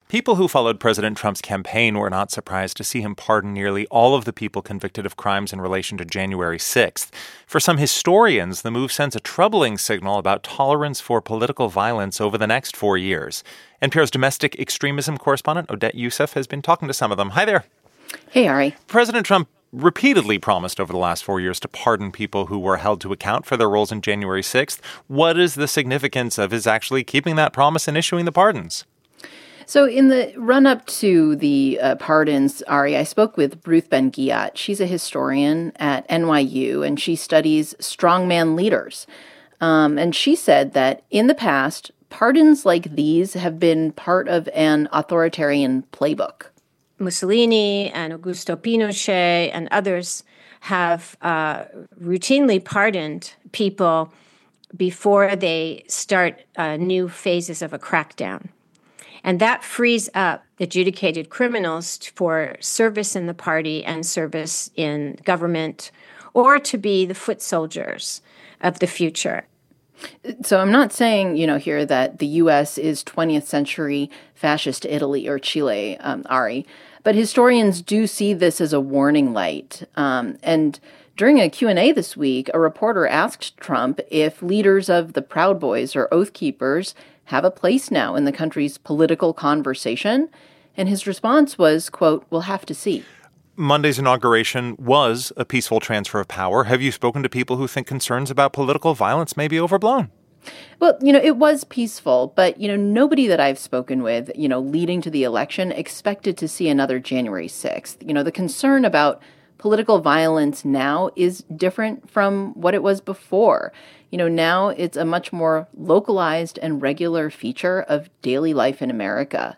People who followed President Trump's campaign were not surprised to see him pardon nearly all of the people convicted of crimes in relation to January 6th. For some historians, the move sends a troubling signal about tolerance for political violence over the next 4 years. NPR's domestic extremism correspondent, Odette Yousef, has been talking to some of them. Hi there. Hey, Ari. President Trump repeatedly promised over the last 4 years to pardon people who were held to account for their roles in January 6th. What is the significance of his actually keeping that promise and issuing the pardons? So in the run-up to the pardons, Ari, I spoke with Ruth Ben-Ghiat. She's a historian at NYU, and she studies strongman leaders. And she said that in the past, pardons like these have been part of an authoritarian playbook. Mussolini and Augusto Pinochet and others have routinely pardoned people before they start new phases of a crackdown. And that frees up adjudicated criminals for service in the party and service in government, or to be the foot soldiers of the future. So I'm not saying, here that the U.S. is 20th century fascist Italy or Chile, Ari, but historians do see this as a warning light. And during a Q&A this week, a reporter asked Trump if leaders of the Proud Boys or Oath Keepers have a place now in the country's political conversation. And his response was, quote, "We'll have to see." Monday's inauguration was a peaceful transfer of power. Have you spoken to people who think concerns about political violence may be overblown? Well, it was peaceful, but, nobody that I've spoken with, leading to the election expected to see another January 6th. The concern about political violence now is different from what it was before. Now it's a much more localized and regular feature of daily life in America.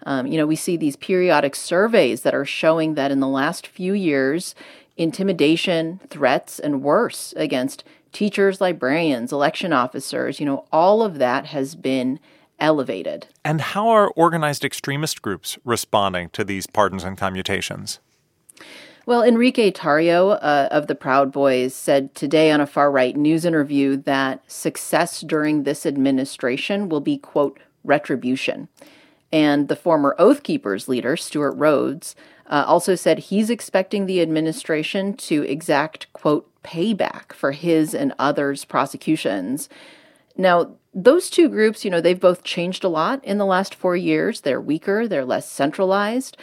We see these periodic surveys that are showing that in the last few years, intimidation, threats, and worse against teachers, librarians, election officers, all of that has been elevated. And how are organized extremist groups responding to these pardons and commutations? Well, Enrique Tarrio of the Proud Boys said today on a far-right news interview that success during this administration will be, quote, retribution. And the former Oath Keepers leader, Stewart Rhodes, also said he's expecting the administration to exact, quote, payback for his and others' prosecutions. Now, those two groups, they've both changed a lot in the last 4 years. They're weaker, they're less centralized,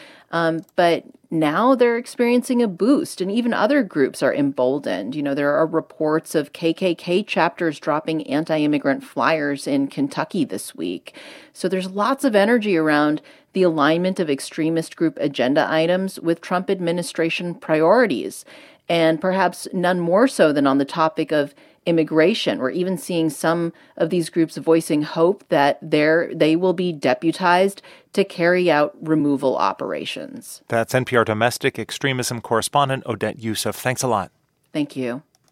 but now they're experiencing a boost, and even other groups are emboldened. There are reports of KKK chapters dropping anti-immigrant flyers in Kentucky this week. So there's lots of energy around the alignment of extremist group agenda items with Trump administration priorities, and perhaps none more so than on the topic of immigration. We're even seeing some of these groups voicing hope that they will be deputized to carry out removal operations. That's NPR domestic extremism correspondent Odette Yousef. Thanks a lot. Thank you.